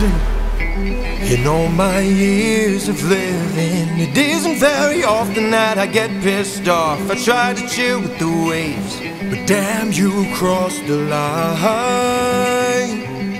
golden. In all my years of living, it isn't very often that I get pissed off. I try to chill with the waves, but damn, you crossed the line.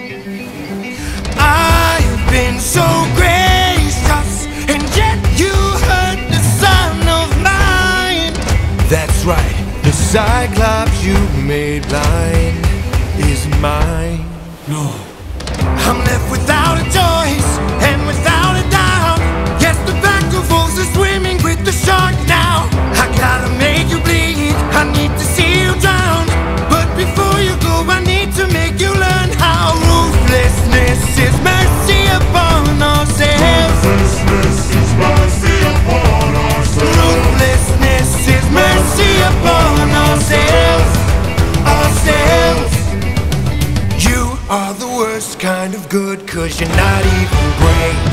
I've been so gracious, and yet you hurt the son of mine. That's right, the Cyclops you made blind is mine. No. I'm left without a choice and without a doubt. Yes, the pack of wolves is swimming with the shark now. I gotta make you bleed, I need to see you drown. But before you go, I need to make you learn how ruthlessness is mercy upon ourselves. Ruthlessness is mercy upon ourselves. Ruthlessness is mercy upon ourselves. Ourselves. You are the worst kind of good, 'cause you're not even great.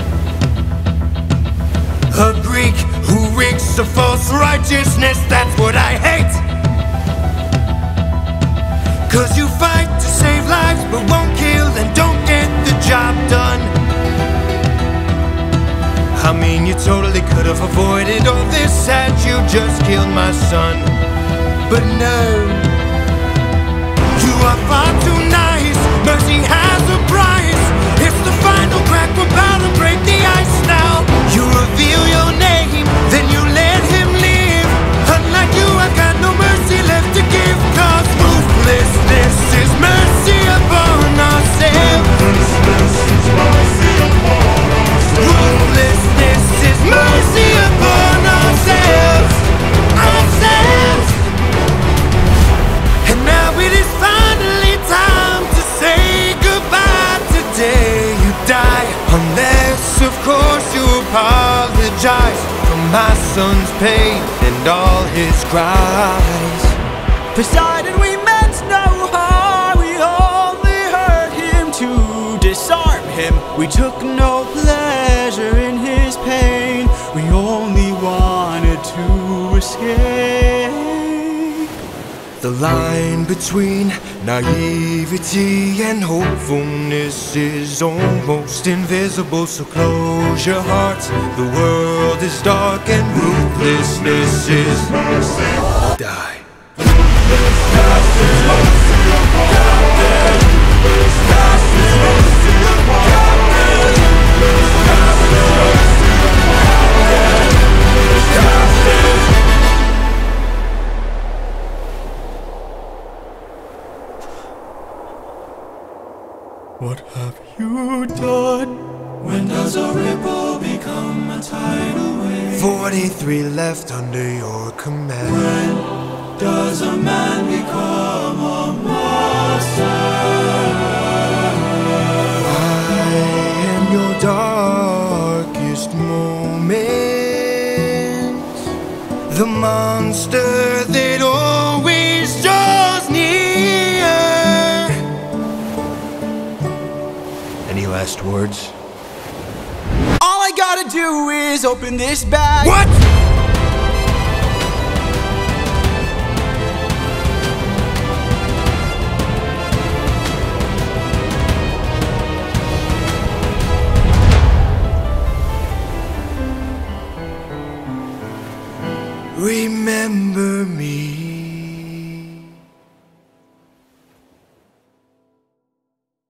A Greek who reeks of false righteousness, that's what I hate. 'Cause you fight to save lives but won't kill and don't get the job done. I mean, you totally could have avoided all this had you just killed my son. But no, you are far too nice. Mercy has a price. It's the final crack, we're about to break the ice now. You reveal your name, then you let him live. Unlike you, I got no mercy left to give. 'Cause ruthlessness is mercy upon ourselves. Ruthlessness is mercy upon ourselves. Ruthlessness is mercy upon ourselves. Ourselves. And now it is finally time to say goodbye. Today you die, unless of course you apologize for my son's pain and all his cries. Poseidon, we meant no harm. We only hurt him to disarm him. We took no pleasure in his pain. We only wanted to escape. The line between naivety and hopefulness is almost invisible. So close your hearts, the world is dark and ruthlessness is mercy. Die. What have you done? When does a ripple become a tidal wave? 43 left under your command. When does a man become a monster? I am your darkest moment, the monster that always draws near. Any last words? All I gotta do is open this bag. What? Remember me.